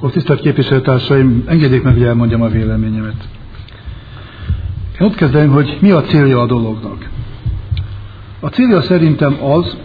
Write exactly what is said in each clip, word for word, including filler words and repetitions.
Akkor tisztelt képviselőtársaim, engedjék meg, hogy elmondjam a véleményemet. Én ott kezdem, hogy mi a célja a dolognak. A célja szerintem az,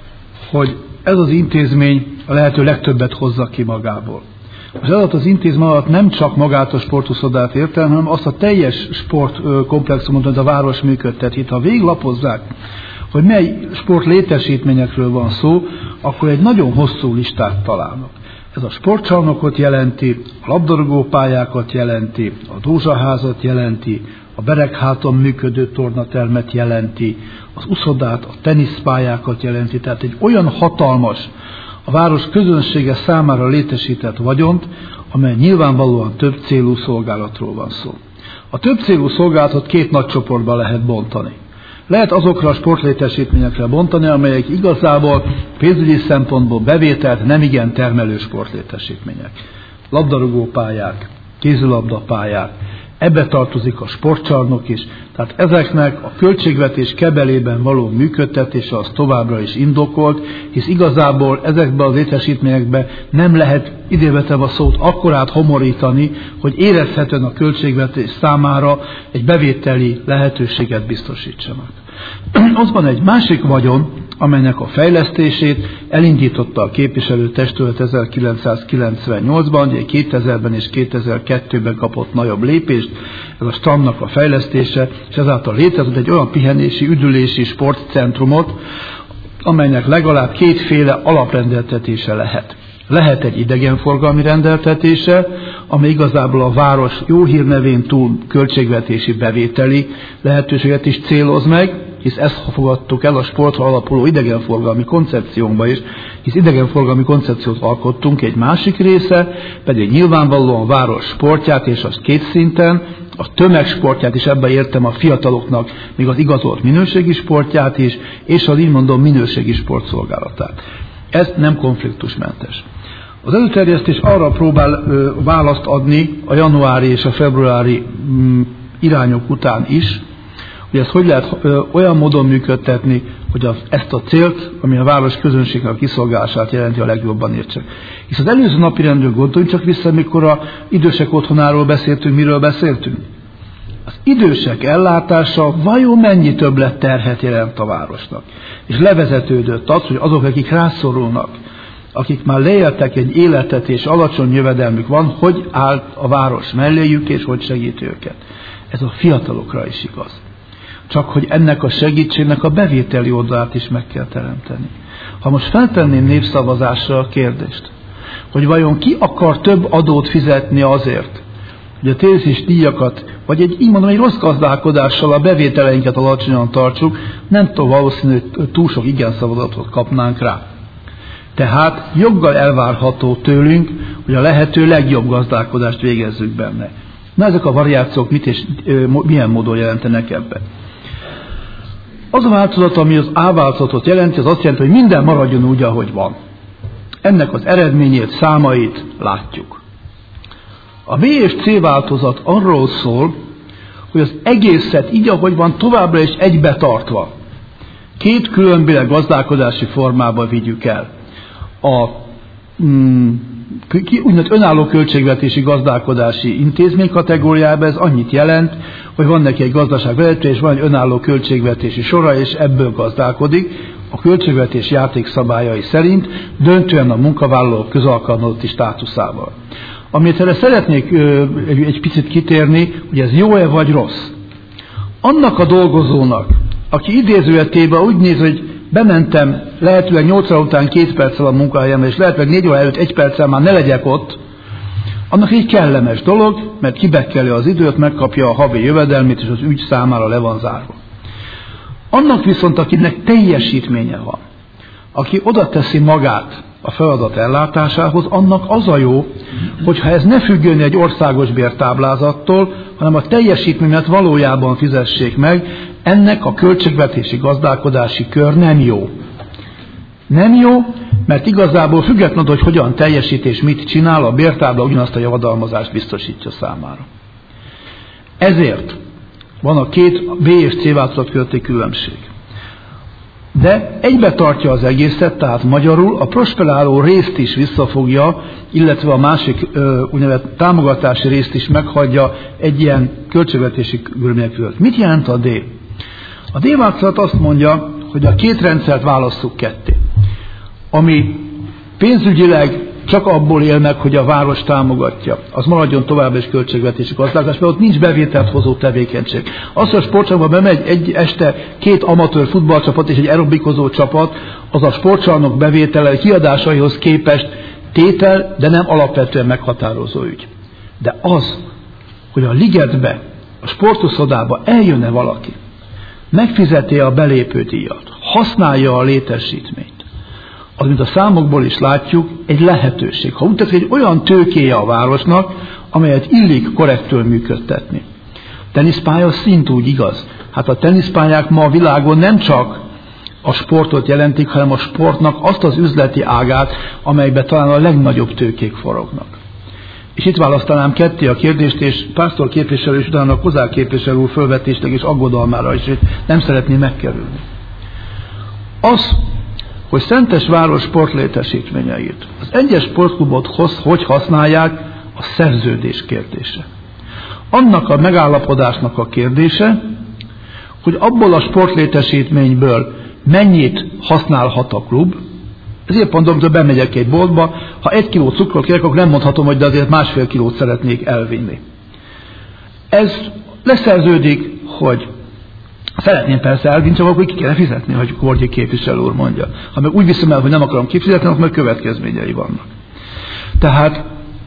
hogy ez az intézmény a lehető legtöbbet hozza ki magából. Az alatt az intézmény alatt nem csak magát a sportuszodát értem, hanem azt a teljes sportkomplexumot, amit a város működtet. Itt ha végiglapozzák, hogy mely sport létesítményekről van szó, akkor egy nagyon hosszú listát találnak. Ez a sportcsarnokot jelenti, a labdarúgópályákat jelenti, a dózsaházat jelenti, a Beregháton működő tornatermet jelenti, az uszodát, a teniszpályákat jelenti, tehát egy olyan hatalmas, a város közönsége számára létesített vagyont, amely nyilvánvalóan több célú szolgálatról van szó. A több célú szolgálatot két nagy csoportba lehet bontani. Lehet azokra a sportlétesítményekre bontani, amelyek igazából pénzügyi szempontból bevételt nem igen termelő sportlétesítmények. Labdarúgópályák, kézilabdapályák, ebbe tartozik a sportcsarnok is, tehát ezeknek a költségvetés kebelében való működtetése az továbbra is indokolt, hisz igazából ezekbe az létesítményekbe nem lehet idévetem a szót akkorát homorítani, hogy érezhetően a költségvetés számára egy bevételi lehetőséget biztosítsanak. Az van egy másik vagyon, amelynek a fejlesztését elindította a képviselőtestület ezerkilencszázkilencvennyolcban, ugye kétezerben és kétezer-kettőben kapott nagyobb lépést, ez a strandnak a fejlesztése, és ezáltal létrehozott egy olyan pihenési, üdülési sportcentrumot, amelynek legalább kétféle alaprendeltetése lehet. Lehet egy idegenforgalmi rendeltetése, amely igazából a város jó hírnevén túl költségvetési bevételi lehetőséget is céloz meg, hisz ezt fogadtuk el a sportra alapuló idegenforgalmi koncepciónkba is, hisz idegenforgalmi koncepciót alkottunk, egy másik része pedig nyilvánvalóan a város sportját, és az két szinten, a tömegsportját is, ebben értem a fiataloknak még az igazolt minőségi sportját is, és az így mondom minőségi sportszolgálatát. Ez nem konfliktusmentes. Az előterjesztés arra próbál ö, választ adni a januári és a februári mm, irányok után is, hogy ezt hogy lehet ö, olyan módon működtetni, hogy az, ezt a célt, ami a város közönségnek a kiszolgálását jelenti, a legjobban értsek. Hisz az előző napi rendről gondoljunk csak vissza, mikor a idősek otthonáról beszéltünk, miről beszéltünk. Az idősek ellátása vajon mennyi többlet terhet jelent a városnak? És levezetődött az, hogy azok, akik rászorulnak, akik már leéltek egy életet és alacsony jövedelmük van, hogy áll a város melléjük és hogy segít őket. Ez a fiatalokra is igaz. Csak hogy ennek a segítségnek a bevételi oldalát is meg kell teremteni. Ha most feltenném népszavazásra a kérdést, hogy vajon ki akar több adót fizetni azért, hogy a térzés díjakat, vagy egy, így mondom, egy rossz gazdálkodással a bevételeinket alacsonyan tartsuk, nem tudom valószínű, hogy túl sok igen szavazatot kapnánk rá. Tehát joggal elvárható tőlünk, hogy a lehető legjobb gazdálkodást végezzük benne. Na ezek a variációk mit és ö, milyen módon jelentenek ebben? Az a változat, ami az A változatot jelenti, az azt jelenti, hogy minden maradjon úgy, ahogy van. Ennek az eredményét, számait látjuk. A B és C változat arról szól, hogy az egészet így, ahogy van, továbbra is egybe tartva, két különböző gazdálkodási formába vigyük el. A mm, úgynevezett önálló költségvetési gazdálkodási intézmény kategóriában ez annyit jelent, hogy van neki egy gazdaságvezető, és van egy önálló költségvetési sora, és ebből gazdálkodik a költségvetés játékszabályai szerint, döntően a munkavállalók közalkalmazotti státuszával. Amit erre szeretnék ö, egy, egy picit kitérni, hogy ez jó-e vagy rossz. Annak a dolgozónak, aki idézőjetében úgy néz, hogy bementem lehetőleg nyolc óra után két perccel a munkahelyemre, és lehetőleg négy óra előtt egy perccel már ne legyek ott, annak egy kellemes dolog, mert kibekkeli az időt, megkapja a havi jövedelmét, és az ügy számára le van zárva. Annak viszont, akinek teljesítménye van, aki oda teszi magát a feladat ellátásához, annak az a jó, hogyha ez ne függjön egy országos bértáblázattól, hanem a teljesítményet valójában fizessék meg, ennek a költségvetési gazdálkodási kör nem jó. Nem jó, mert igazából függetlenül, hogy hogyan teljesít és mit csinál, a bértábla ugyanazt a javadalmazást biztosítja számára. Ezért van a két B és C változat közötti különbség. de egybe tartja az egészet, tehát magyarul a prosperáló részt is visszafogja, illetve a másik úgynevezett támogatási részt is meghagyja egy ilyen költségvetési körülmények között. Mit jelent a D? A D-változat azt mondja, hogy a két rendszert válasszuk ketté. Ami pénzügyileg csak abból él meg, hogy a város támogatja, az maradjon tovább is költségvetési gazdálkodás, mert ott nincs bevételt hozó tevékenység. Az, hogy a sportcsarnokba bemegy egy este két amatőr futballcsapat és egy aerobikozó csapat, az a sportcsarnok bevétele kiadásaihoz képest tétel, de nem alapvetően meghatározó ügy. De az, hogy a ligetbe, a sportuszodába eljönne valaki, megfizeti a belépődíjat, használja a létesítményt, az, mint a számokból is látjuk, egy lehetőség. Ha úgy tetszik, egy olyan tőkéje a városnak, amelyet illik korrektül működtetni. A teniszpálya szintúgy igaz. Hát a teniszpályák ma a világon nem csak a sportot jelentik, hanem a sportnak azt az üzleti ágát, amelyben talán a legnagyobb tőkék forognak. És itt választanám ketté a kérdést, és Pásztor képviselő és utána a Kozák képviselő úr fölvetésleg és aggodalmára is nem szeretné megkerülni. Az, hogy Szentesváros sportlétesítményeit az egyes sportklubot hoz, hogy használják, a szerződés kérdése. Annak a megállapodásnak a kérdése, hogy abból a sportlétesítményből mennyit használhat a klub. Ezért mondom, hogy bemegyek egy boltba, ha egy kiló cukrot kérek, akkor nem mondhatom, hogy de azért másfél kilót szeretnék elvinni. Ez leszerződik, hogy szeretném persze elvinni, csak akkor ki kéne fizetni, hogy Korgyi képviselő úr mondja. Ha meg úgy viszem el, hogy nem akarom kifizetni, akkor meg következményei vannak. Tehát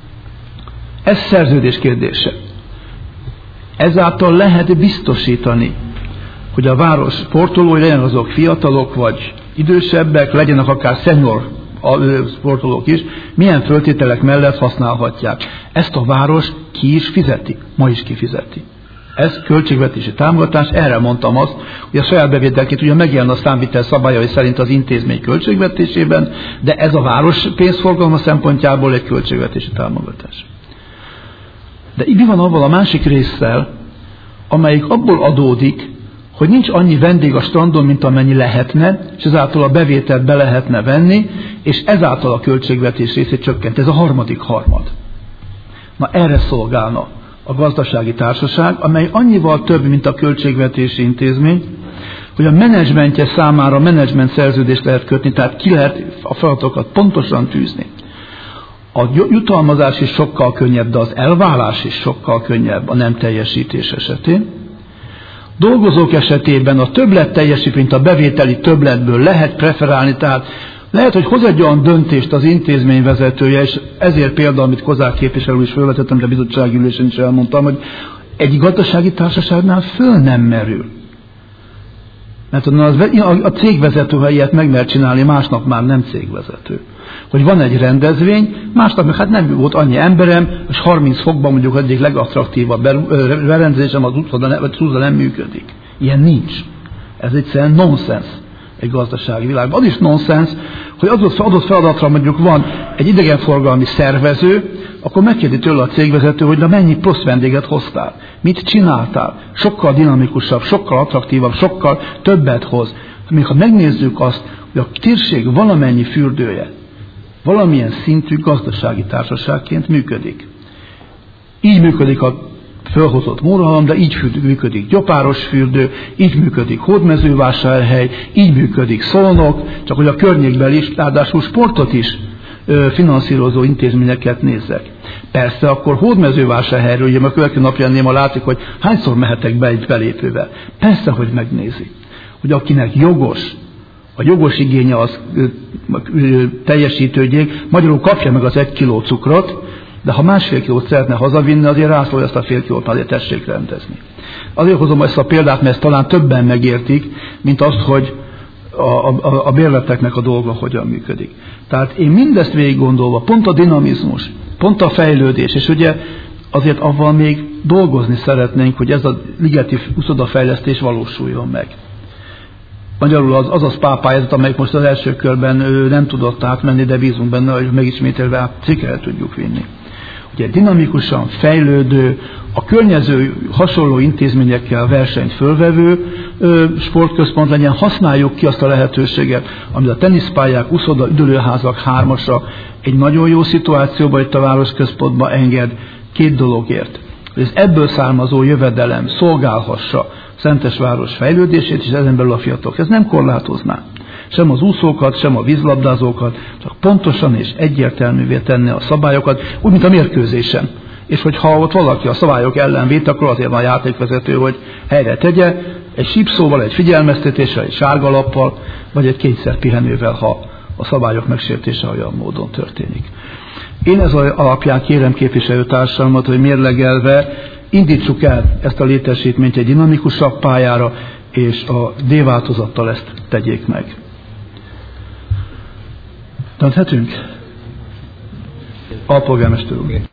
ez szerződés kérdése. Ezáltal lehet biztosítani, hogy a város sportolói, legyen azok fiatalok vagy idősebbek, legyenek akár senior sportolók is, milyen föltételek mellett használhatják. Ezt a város ki is fizeti, ma is kifizeti. Ez költségvetési támogatás, erre mondtam azt, hogy a saját bevételként ugye megjelen a számvitel szabályai szerint az intézmény költségvetésében, de ez a város pénzforgalma szempontjából egy költségvetési támogatás. De mi van avval a másik résszel, amelyik abból adódik, hogy nincs annyi vendég a strandon, mint amennyi lehetne, és ezáltal a bevételt be lehetne venni, és ezáltal a költségvetés részét csökkent. Ez a harmadik harmad. Na erre szolgálna a gazdasági társaság, amely annyival több, mint a költségvetési intézmény, hogy a menedzsmentje számára menedzsment szerződést lehet kötni, tehát ki lehet a feladatokat pontosan tűzni. A jutalmazás is sokkal könnyebb, de az elválás is sokkal könnyebb a nem teljesítés esetén. Dolgozók esetében a többlet teljesítményt a bevételi többletből lehet preferálni, tehát lehet, hogy hoz egy olyan döntést az intézmény vezetője, és ezért például, amit Kozák képviselő is felvetettem, de a bizottsági ülésen is elmondtam, hogy egy gazdasági társaságnál föl nem merül. Mert a cégvezető, ha ilyet meg mer csinálni, másnap már nem cégvezető. Hogy van egy rendezvény, másnap meg hát nem volt annyi emberem, és harminc fokban mondjuk egyik legattraktívabb berendezésem az utca nem működik. Ilyen nincs. Ez egyszerűen nonsens egy gazdasági világban. Az is nonsens, hogy adott, adott feladatra mondjuk van egy idegenforgalmi szervező, akkor megkérdi tőle a cégvezető, hogy na mennyi plusz vendéget hoztál, mit csináltál, sokkal dinamikusabb, sokkal attraktívabb, sokkal többet hoz. Még ha megnézzük azt, hogy a térség valamennyi fürdője valamilyen szintű gazdasági társaságként működik. Így működik a fölhozott Mórahalom, de így működik Gyopáros fürdő, így működik Hódmezővásárhely, így működik Szolnok, csak hogy a környékben is, ráadásul sportot is ö, finanszírozó intézményeket nézzek. Persze akkor Hódmezővásárhelyről, ugye a következő napján néma látszik, hogy hányszor mehetek be egy belépővel. Persze, hogy megnézi, hogy akinek jogos, a jogos igénye az ö, ö, teljesítődjék, magyarul kapja meg az egy kiló cukrot, de ha másfél kilót szeretne hazavinni, azért rászól, ezt a fél kilót azért tessék rendezni. Azért hozom ezt a példát, mert ezt talán többen megértik, mint azt, hogy a, a, a bérleteknek a dolga hogyan működik. Tehát én mindezt végig gondolva, pont a dinamizmus, pont a fejlődés, és ugye azért avval még dolgozni szeretnénk, hogy ez a ligeti uszodafejlesztés valósuljon meg. Magyarul az, az a spápályázat, amelyik most az első körben ő nem tudott átmenni, de bízunk benne, hogy megismételve sikerre tudjuk vinni. ugye dinamikusan fejlődő, a környező hasonló intézményekkel versenyt fölvevő ö, sportközpont legyen, használjuk ki azt a lehetőséget, amit a teniszpályák, úszoda, üdülőházak hármasa egy nagyon jó szituációban itt a városközpontban enged két dologért. Hogy az ebből származó jövedelem szolgálhassa Szentesváros fejlődését, és ezen belül a fiatalok. Ez nem korlátozná sem az úszókat, sem a vízlabdázókat, csak pontosan és egyértelművé tenne a szabályokat, úgy, mint a mérkőzésen. És hogyha ott valaki a szabályok ellen vét, akkor azért van a játékvezető, hogy helyre tegye, egy sípszóval, egy figyelmeztetéssel, egy sárgalappal, vagy egy kényszerpihenővel, ha a szabályok megsértése olyan módon történik. Én ez alapján kérem képviselőtársamat, hogy mérlegelve indítsuk el ezt a létesítményt egy dinamikusabb pályára, és a D-változattal ezt tegyék meg. Dönthetünk? Alpolgármester úr.